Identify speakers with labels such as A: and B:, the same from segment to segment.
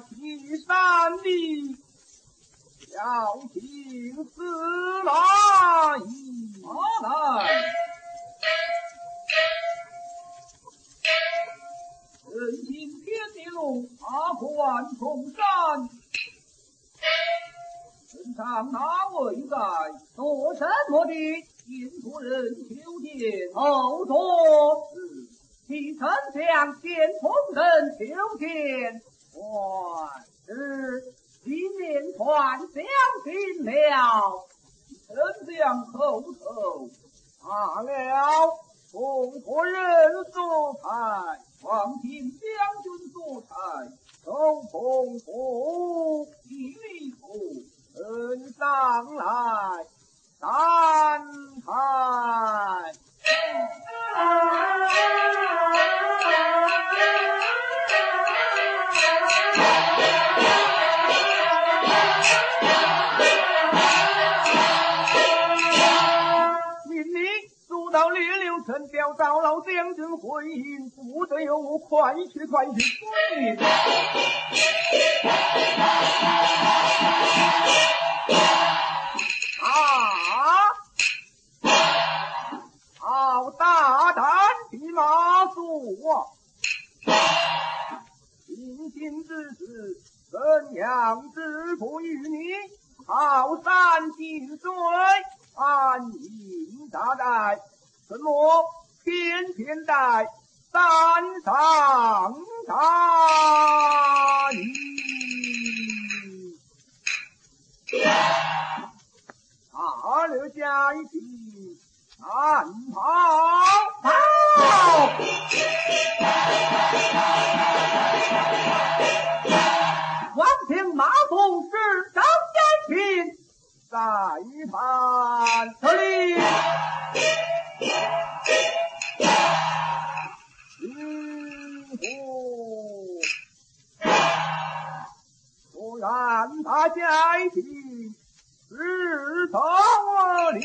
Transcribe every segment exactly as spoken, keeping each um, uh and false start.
A: 岐山里，小情司马懿。
B: 好来。人行天地路，阿冠重山。身上哪位在？
A: 做什么的？
B: 引主人求见。
A: 后座。替丞相见同人求见。万是今年传相信了。
B: 丞相叩头。
A: 罢了。奉国人所派，
B: 望听将军所差，
A: 周凤府
B: 一礼府
A: 呈上来，三台。到列柳城表到老将军回应，不得有误，快去快去！啊！好大胆的马谡啊！平心之事，怎样支付于你？好山进水，安营扎寨。怎么偏偏在山上扎营？他留下一匹战袍，跑！王平马谡是张延平，在判这里。我让他下一题知道了，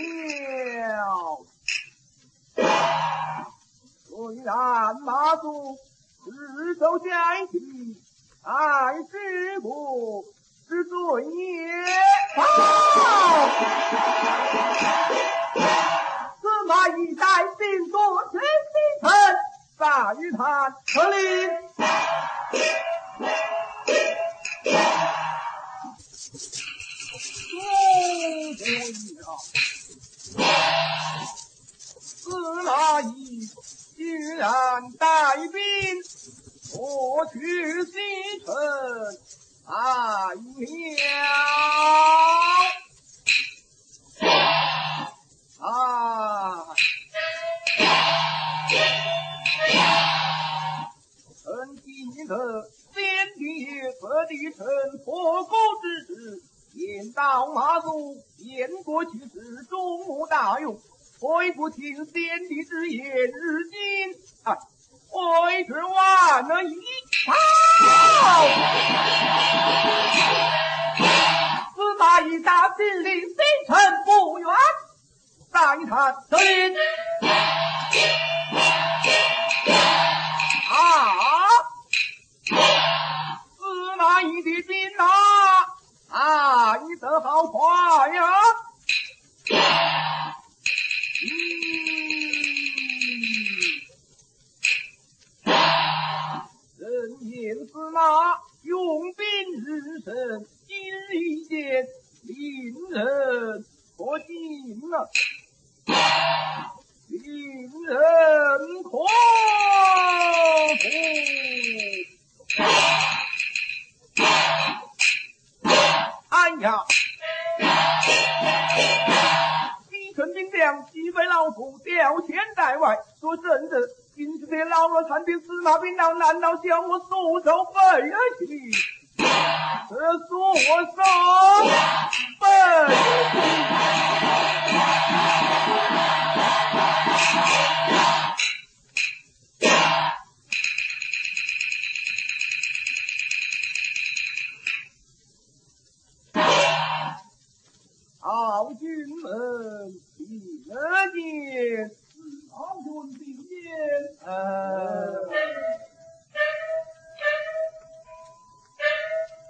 A: 虽然马谡只手下一题，还是不是罪孽？好！司马懿带兵夺取西城，在于他这里。司马懿居然带兵夺取西城，来了啊！臣记得先帝爷特地趁破沟之时，言道马谡言过其实，终无大用，悔不听先帝之言，日今啊，悔之晚了一朝。司马懿大兵临西城不远，大一看这里啊，司马懿的兵啊啊，你得好快呀！人言司马用兵日深，今日见令人可敬啊，令人可服。哎呀！西城兵将击败老夫，吊钱在外，说真的，今日这老弱残兵司马兵到，难道向我束手废去？这束手废好军们听得见，
B: 老君听见。
A: 呃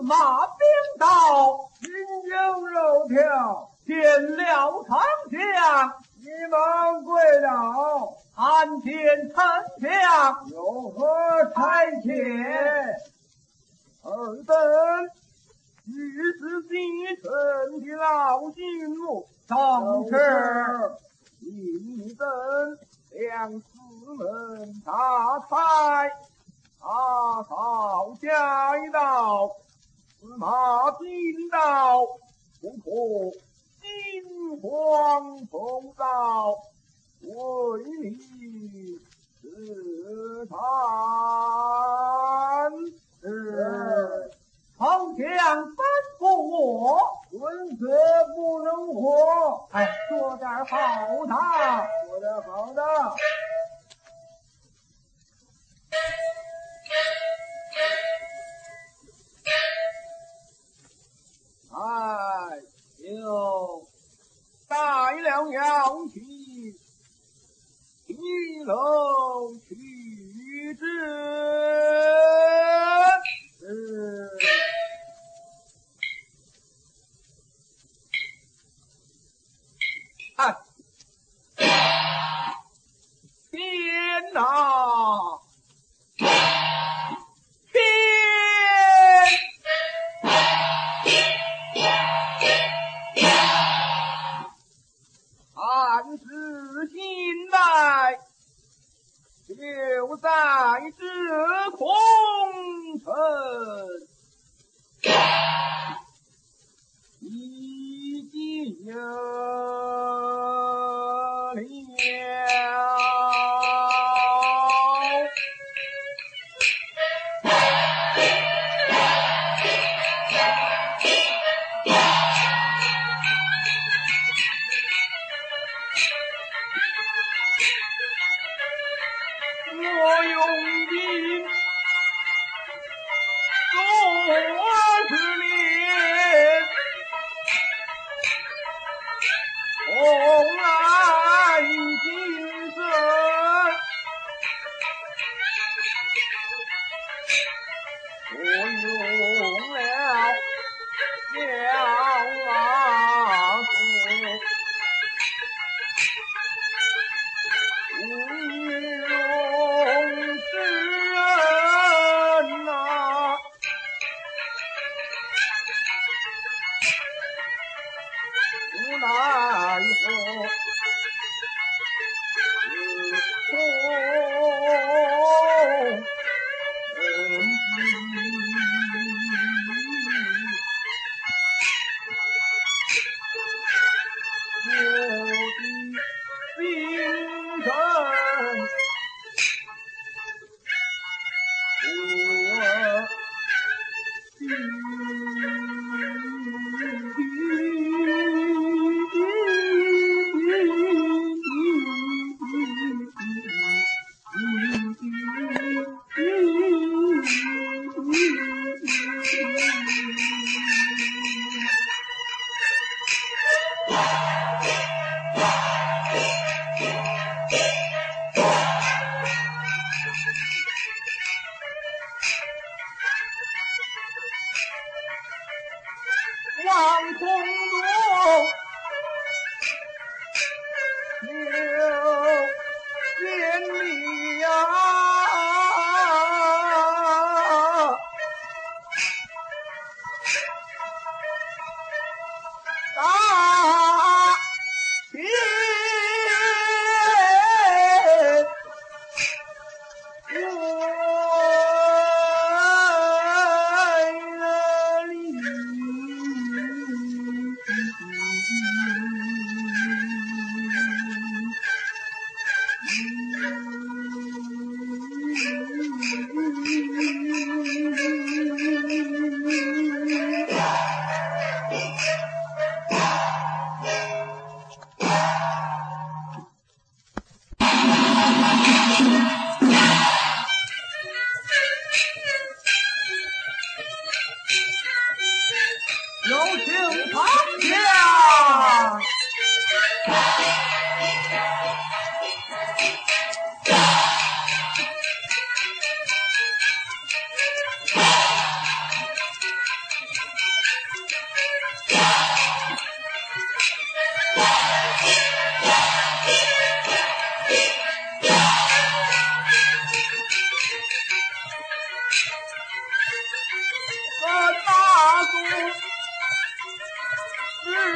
A: 马兵到，
B: 饮酒肉条，
A: 见了丞相，
B: 急忙跪倒，
A: 参见丞相。
B: 有何差遣？
A: 尔等御史西城的老君母，
B: 正是。
A: 你等将四门大开，大扫街道，司马兵道，不可惊慌风躁，为你试探。是丞相吩咐我，
B: 文则不能活。
A: 哎，说点好的，
B: 说点好的。
A: 哎，有带了妖气，一楼去之。是。哎，天哪！天！暗示现在就在这空城，已经了。我用尽数十年，红来精神，我用了小马子。无奈何，望空中有千里呀，大天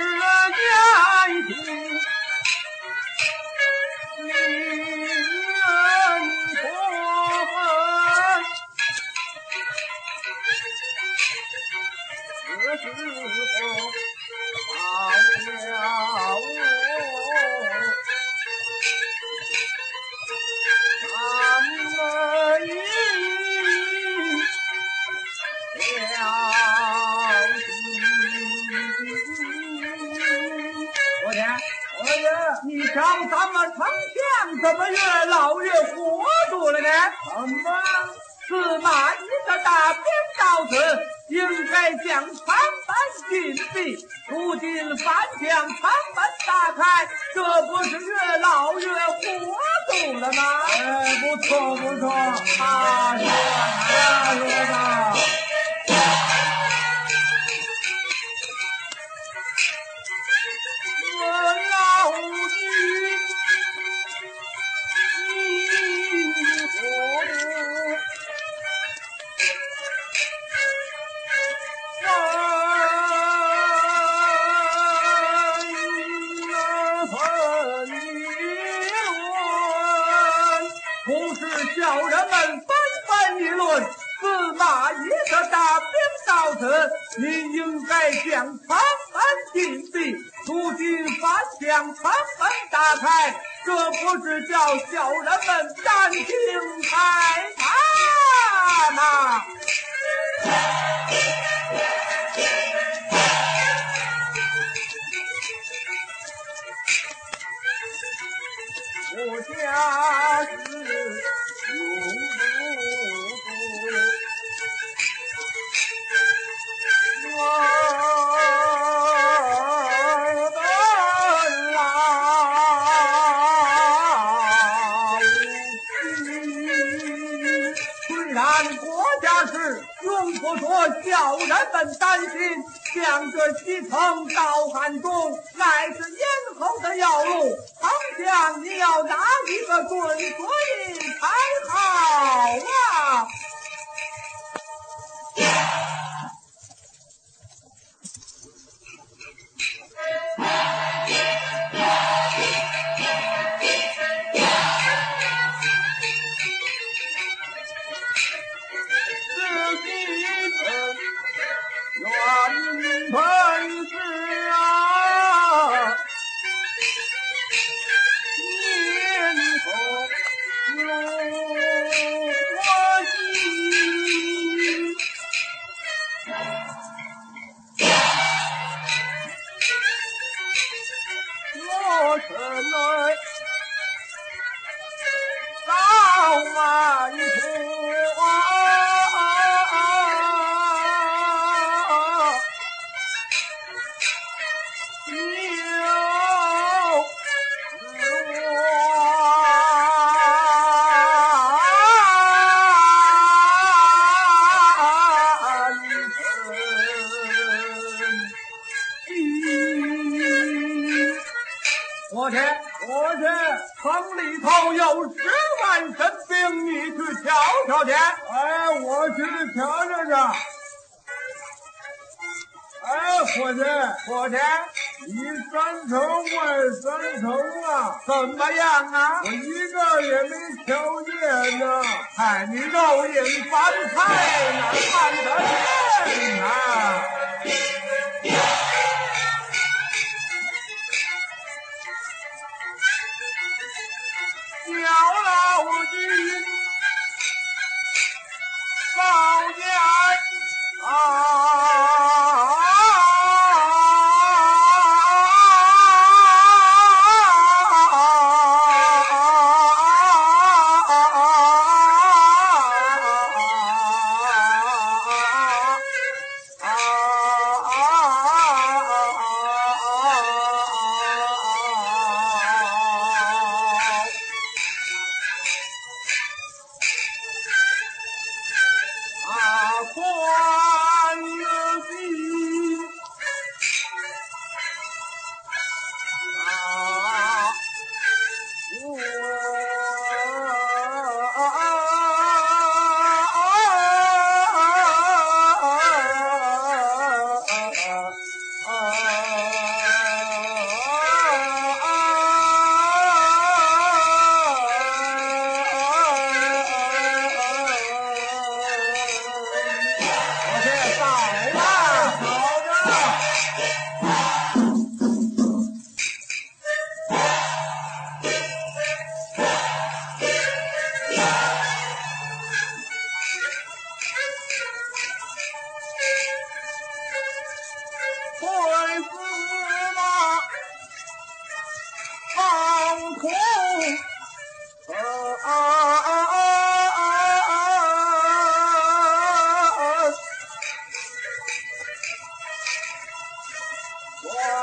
A: 年轻，令人过分。这时候到了我，咱们一小心。
B: 我天，我爷，你瞧咱们丞相怎么越老越糊涂了呢？
A: 怎么？
B: 司马懿的大兵到此，应该将长门紧闭，如今反将长门打开，这不是越老越糊涂了吗？
A: 哎，不错不错，大说大说吧。我老君，你我。
B: 小人们纷纷议论，司马懿的大兵到此，你应该将长门紧闭，如今反将长门打开，这不是叫小人们担惊害怕吗？
A: 我家是永不我的老妻，
B: 虽然国家事用不着小人们担心，像这西城道汉中乃是咽喉的要路，丞相你要拿一个准主意才好啊！
A: 原本是啊，年后我心，我城内早满坡
B: 我去，我去，城里头有十万神兵，你去瞧瞧去。
A: 哎，我去瞧瞧去。哎，伙计，
B: 伙计，
A: 你三成我三成啊，
B: 怎么样啊？
A: 我一个也没瞧见呢。
B: 看你肉影凡胎，哪看得见啊？
A: 小老君报见啊！啊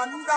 A: 长。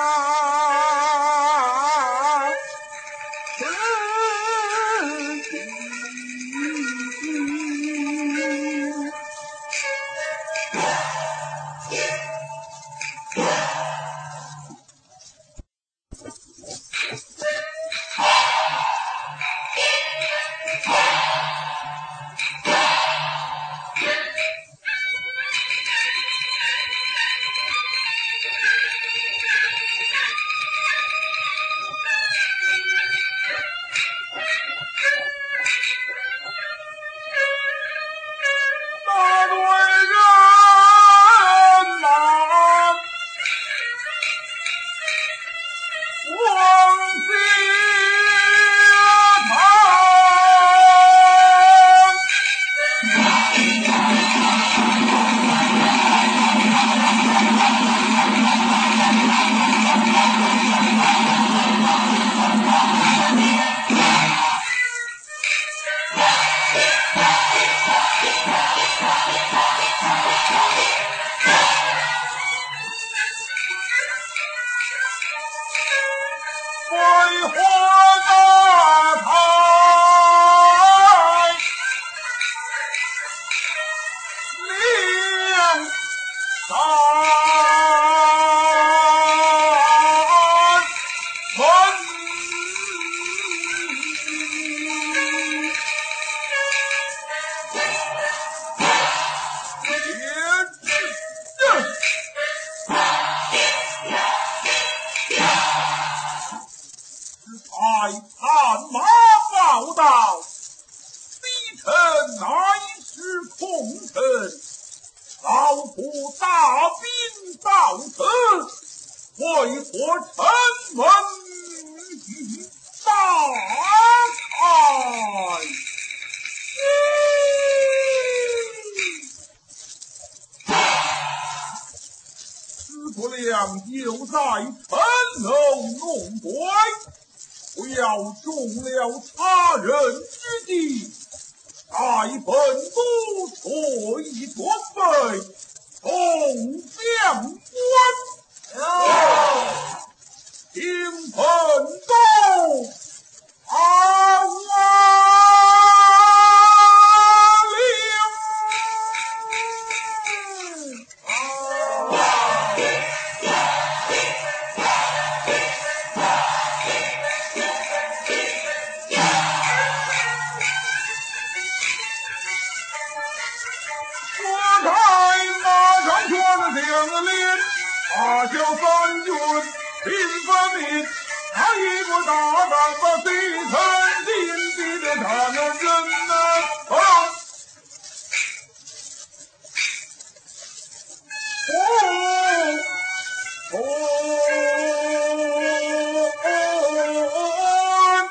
B: 就在城楼弄鬼，不要中了他人之计，待本都退准备送将官。请本都好大小三军兵分明，他一个大胆把地城进地的他那人呐啊！哦哦，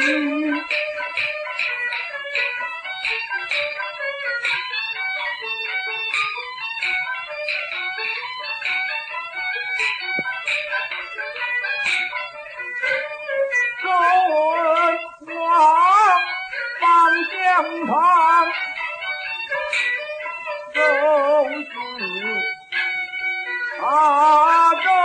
A: 江旁都是他州，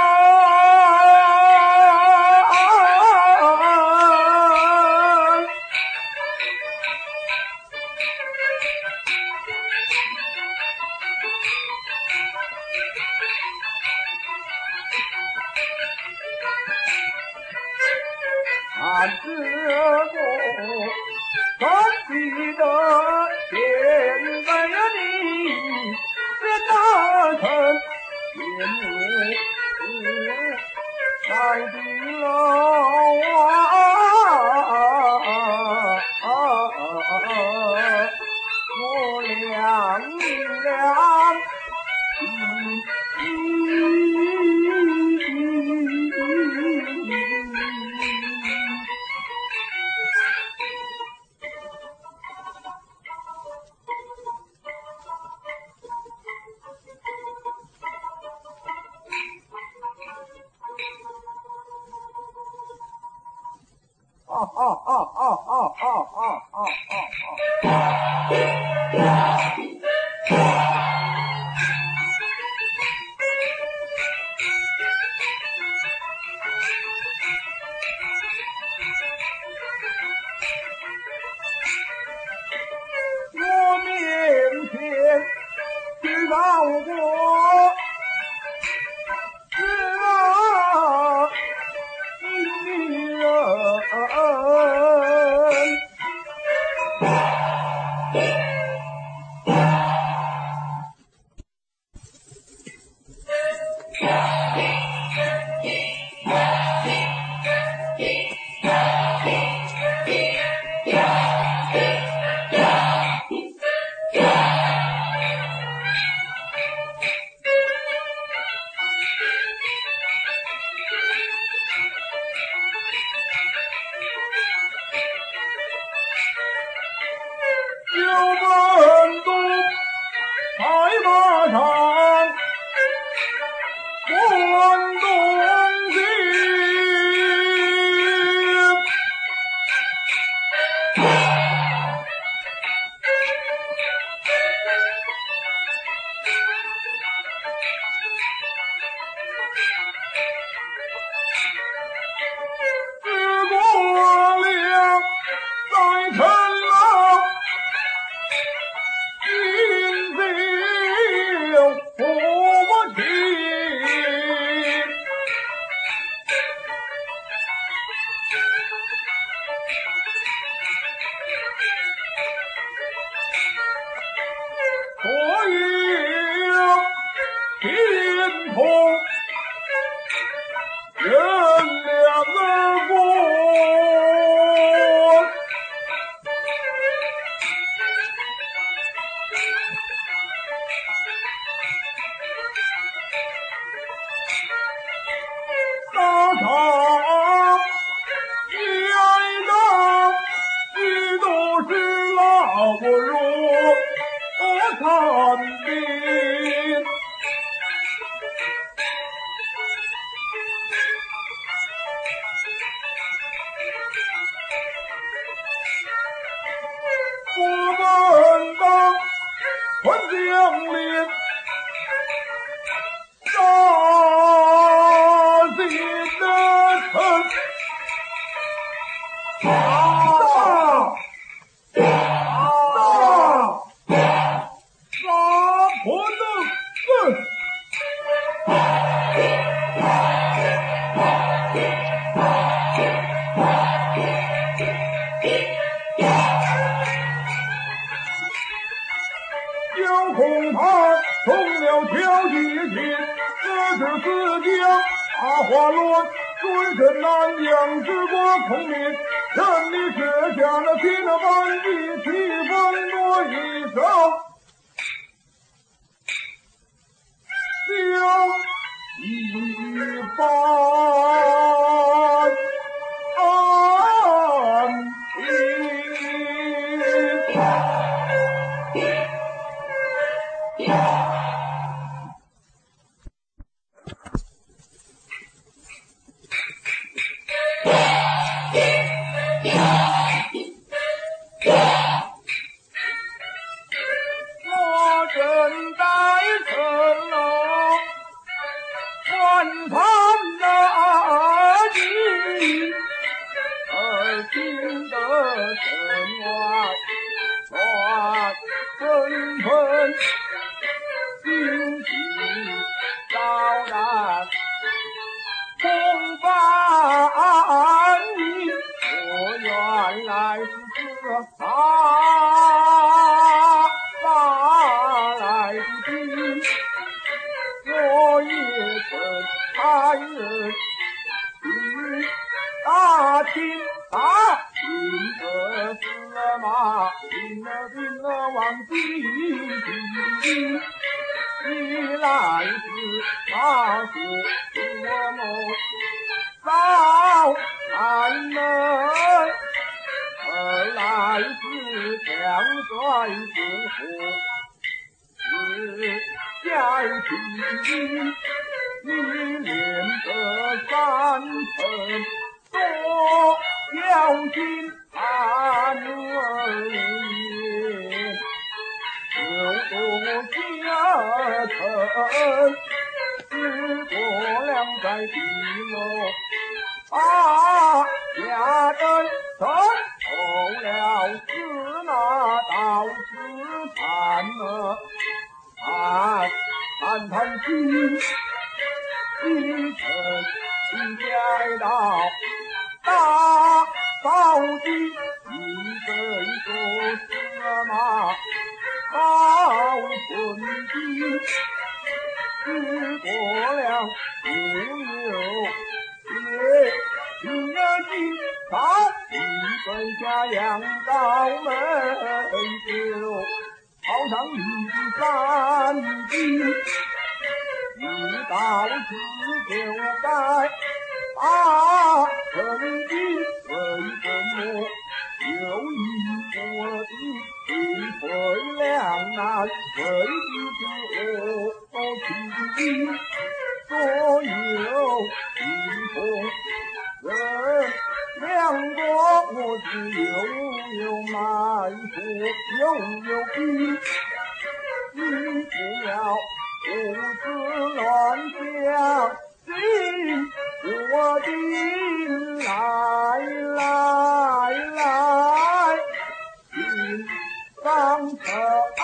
A: 他这个真记得现在呀你别大成天母在地楼啊，我亮亮啊啊啊啊啊啊啊啊啊！我面前知道我是啊你人。所以天同人两个过，大场一挨着许多是老弱看病，我们的混江里扎进的城，啊交通他从了条街前，四十四将大花乱，尊神南阳之国孔明，任你设下了天的万计，气氛多一手，将一番。啊儿听得城外传纷纷，惊喜昭然。空翻译，我原来是这啊发来的兵，我也曾派人去打听打听得司马，听了听了往西去，一来是马祖我们早安门，二来是将帅不服是下棋，你连得三分多小心寒而言，有多下臣是过两在地楼啊，下人曾投了司马到此谈了谈谈谈心，一臣一家到大扫地，一对说司马好存心，只过了五六月，今儿今朝一本下阳道门就好上你的三斤，你到此就该把成绩为什么有一我的一回两难，为的是情所有一同人两个我是有有埋伏有有逼，你不要胡思乱想，听我的来来来，请上车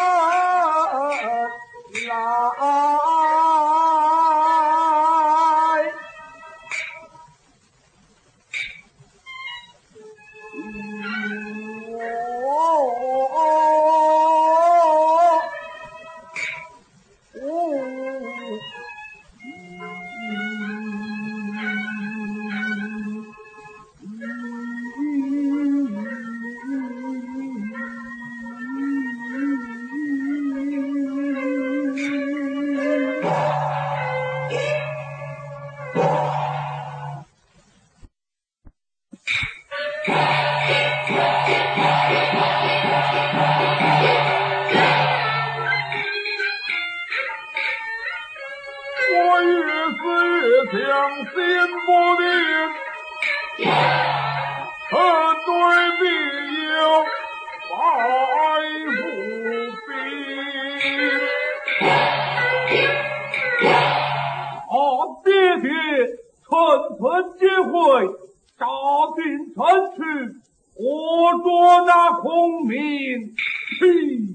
A: 来。
B: 相信不定，臣对必有百夫兵。啊，爹爹，臣臣皆会，杀进城去，活捉那孔明。屁！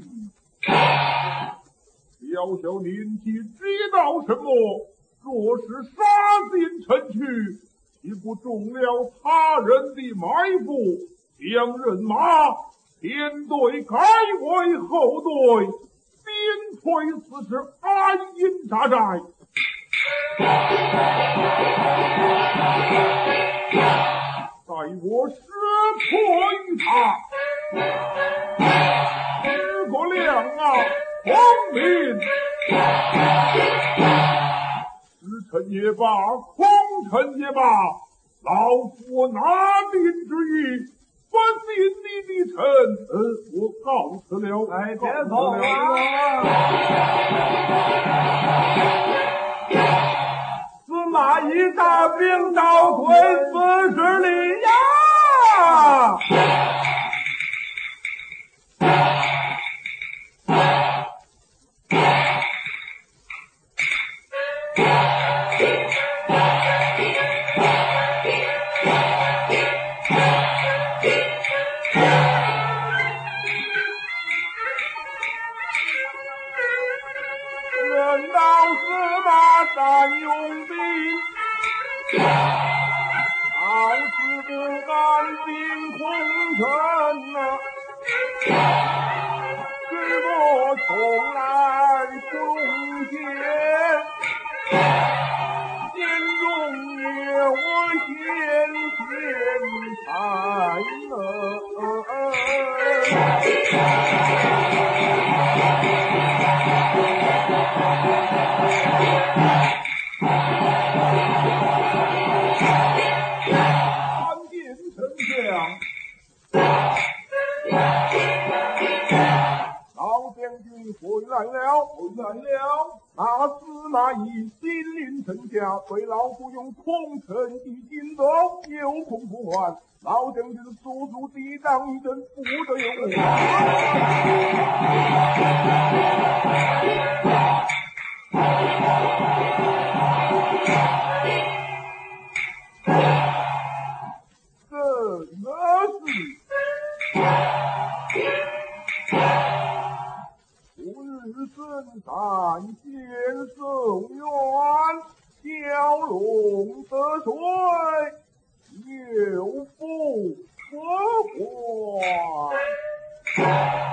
B: 小小年纪知道什么？若是杀进城去，岂不中了他人的埋伏？将人马前队改为后队，边陲此时安营扎寨。待我识破于他，诸葛亮啊，孔明！臣也罢，空臣也罢，老夫拿定之意，不信你的臣，呃，我告辞了。
A: 哎，别走啊！司马懿大兵倒退四十里呀！ 臣呐，知我从来不容奸，心中有我先贤才参见丞相。老将军回来了，回来了。那司马懿亲临城下，对老夫用空城一进走，有空不还。老将军速速抵挡一阵，不得有误。什么事？吾日孙战先受冤，蛟龙得水，有不可还。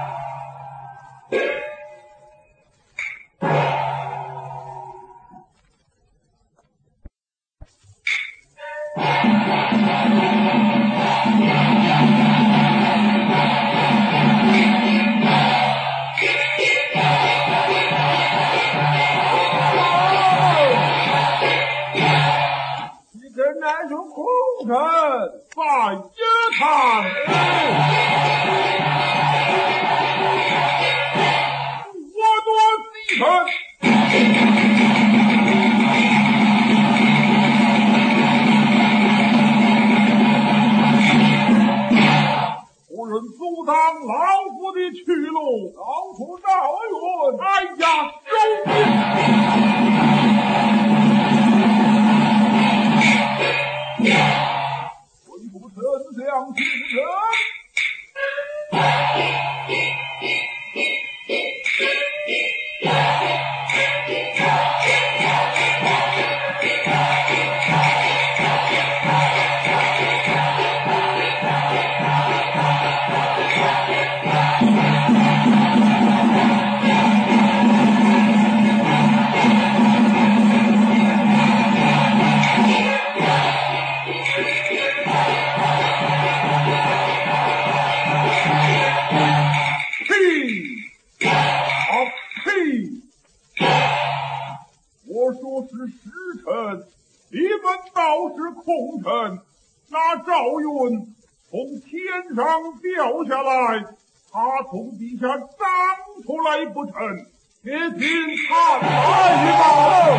A: 乃是空城在街堂，我多西城。无人阻挡老夫的去路，老夫赵云，哎呀，收兵！回复丞相请人。我说是时辰，你们倒是空城。那赵云从天上掉下来，他从地下长出来不成？且听看来吧。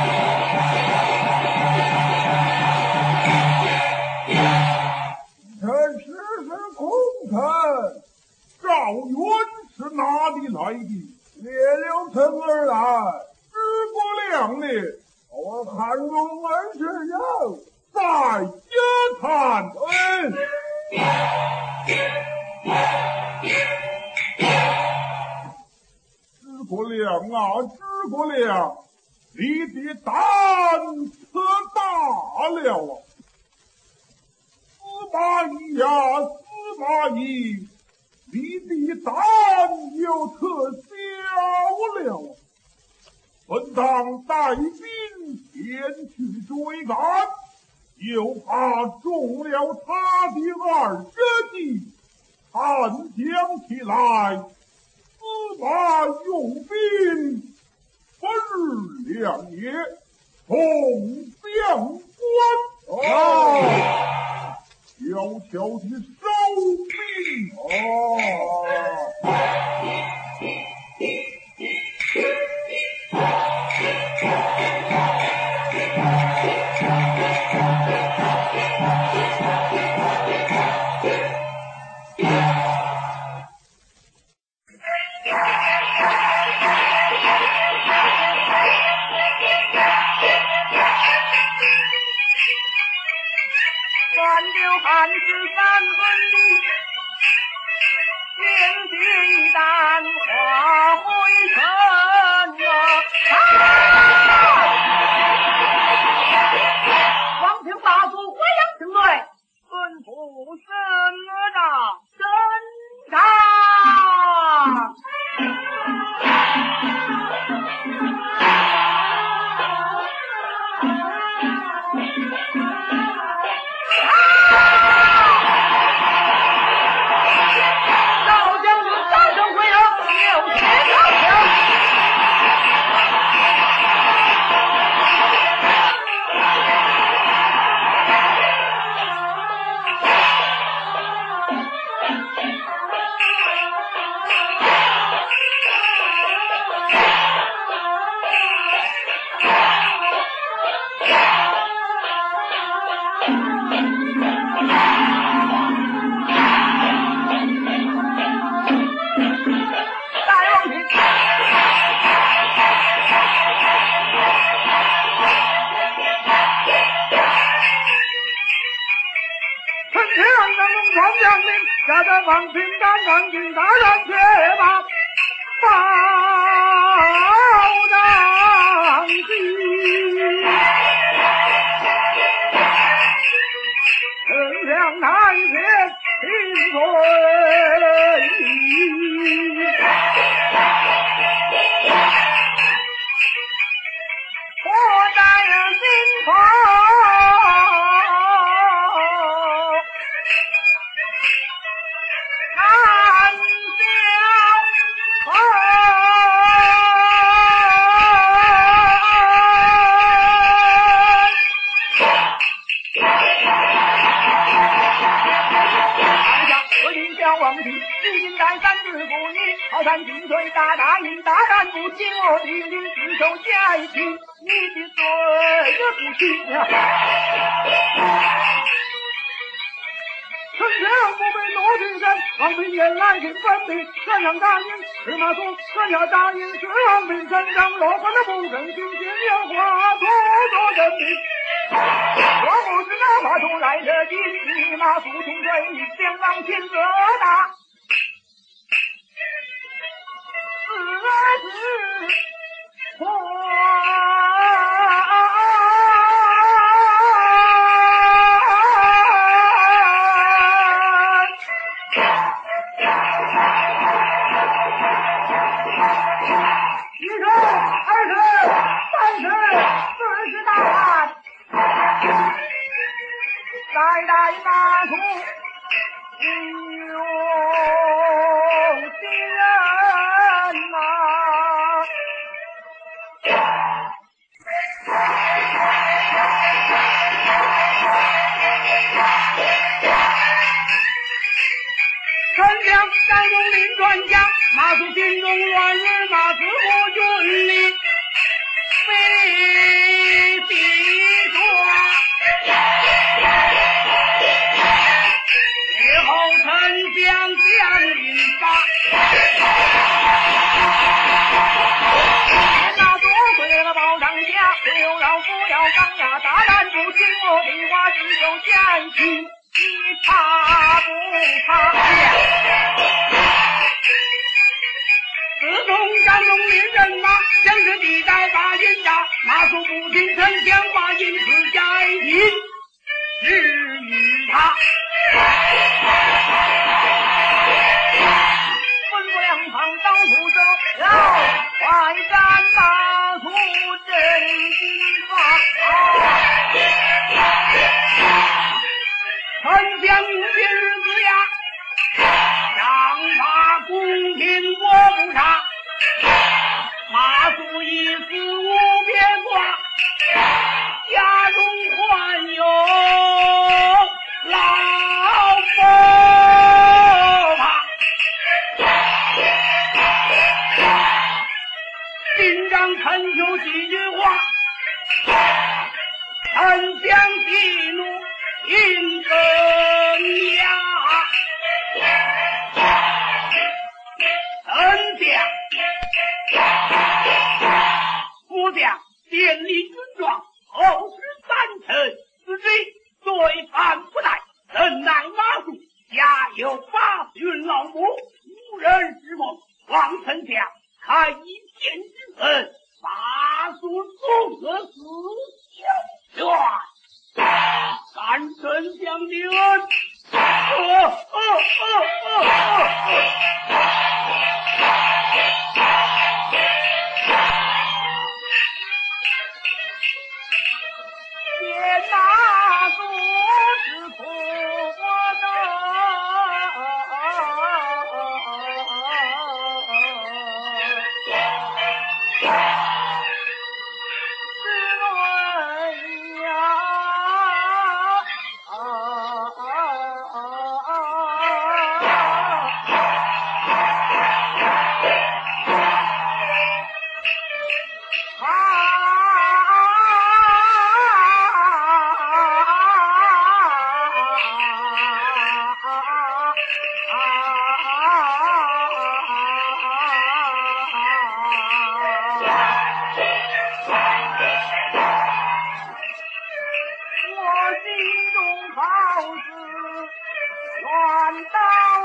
A: 这只是空城，赵云是哪里来的？列了城而来。诸葛亮呢？我汉中二十人在街谈。诸葛亮啊，诸葛亮，你的胆可大了啊！司马懿呀，司马懿，你的胆又可小了啊！本当带兵前去追赶，又怕中了他的二折计，看讲起来，司马用兵不日两夜，众将官啊，悄悄地收兵啊。
C: 乱流汉是三分地，
B: 吓得王平刚赶紧大战却把报上去，丞相南前请罪，
A: 我在心头。好山金水大大印，大胆不听我的令，只手下一听，你的罪也不轻呀！丞相不被罗军山，王平原来请分明，山上大印司马说，山下大印是王平山上落款的不正经，今年化作做人民。我不知哪怕出来的金，立马速从水，两王亲自打。是我一十、二十、三十、四十大再大一马出英勇新人呐！丞相张公令专家，马祖心中乱日，马子国军里非必抓。以后丞相将领发，那多亏了保上下，刘老夫要当呀，大胆不听我的话，只有下一句，你怕不怕？自从张公令人马将士地道把印扎，马祖不听丞相把印赐下一品，至于他吩咐两旁当副手，要快战马祖真心法。丞相有些日子呀，想法公平国不差，马祖一死无边挂，家中还有老婆怕。金章恳求几句话，丞相息怒应更呀。丞相副将建立军状，后使三臣，此之罪犯不贷，怎奈马祖家有八旬老母，无人之梦，望丞相开一片之恩，马祖纵何死小冤，感丞相的恩。哦哦哦哦哦天大祖是苦我的之论呀！我心中好似愿到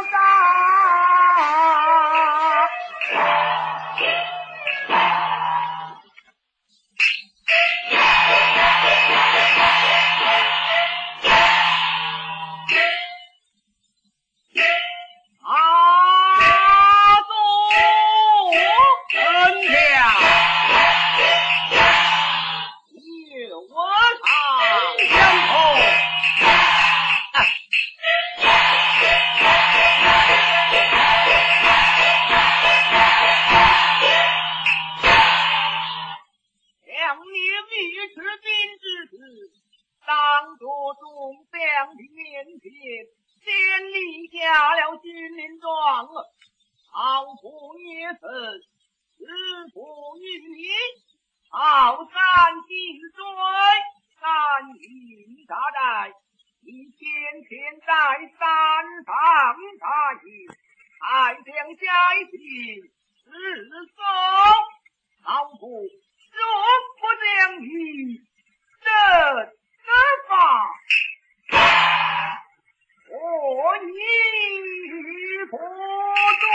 A: 上，好不也曾师不于你，好山尽追，难以大寨。你天天在山上插营，爱将家庭是守，老夫若不将你这这法，我亦不中。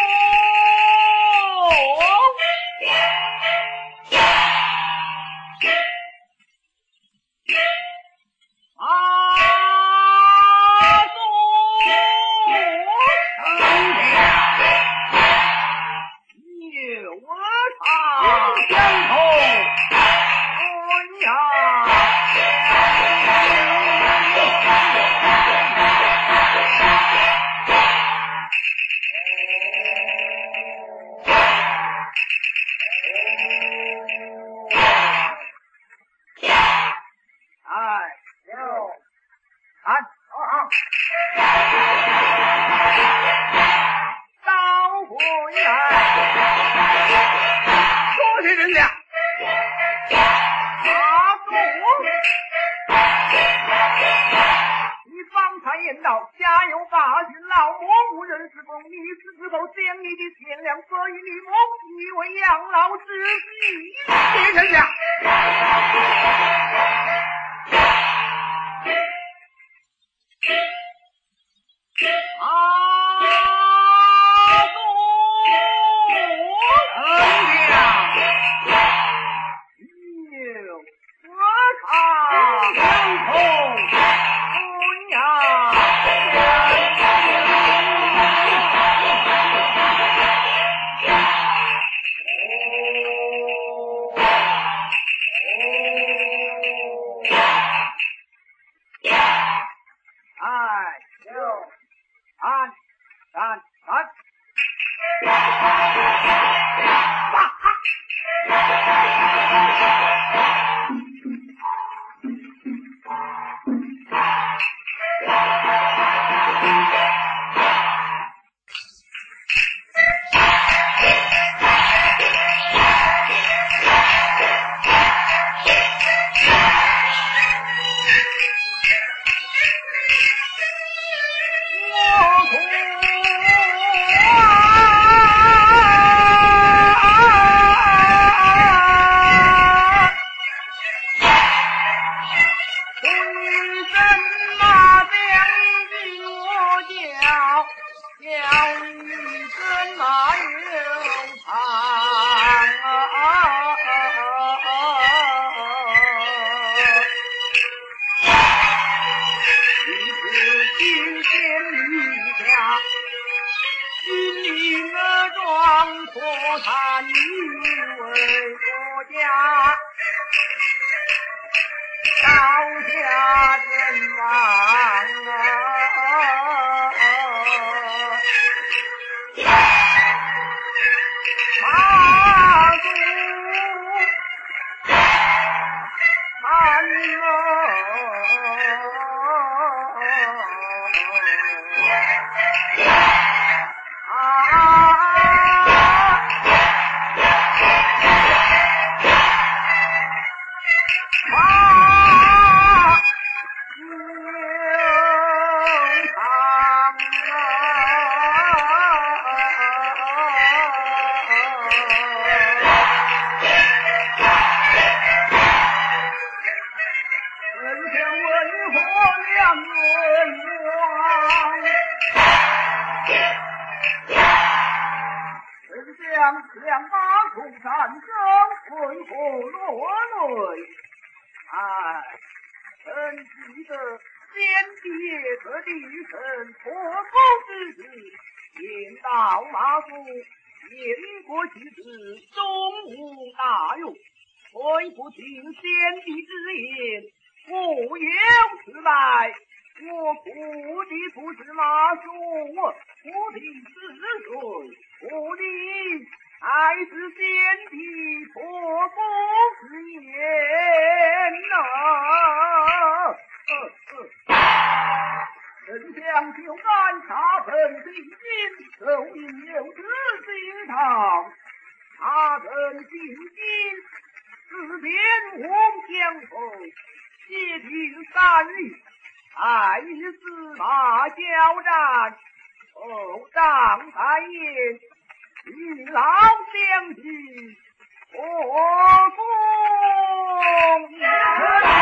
A: 人将就干茶盆的受命有旨心肠，他等进京，四边红相逢，协定三日，爱与司马交战，后张太爷与老相聚，何公。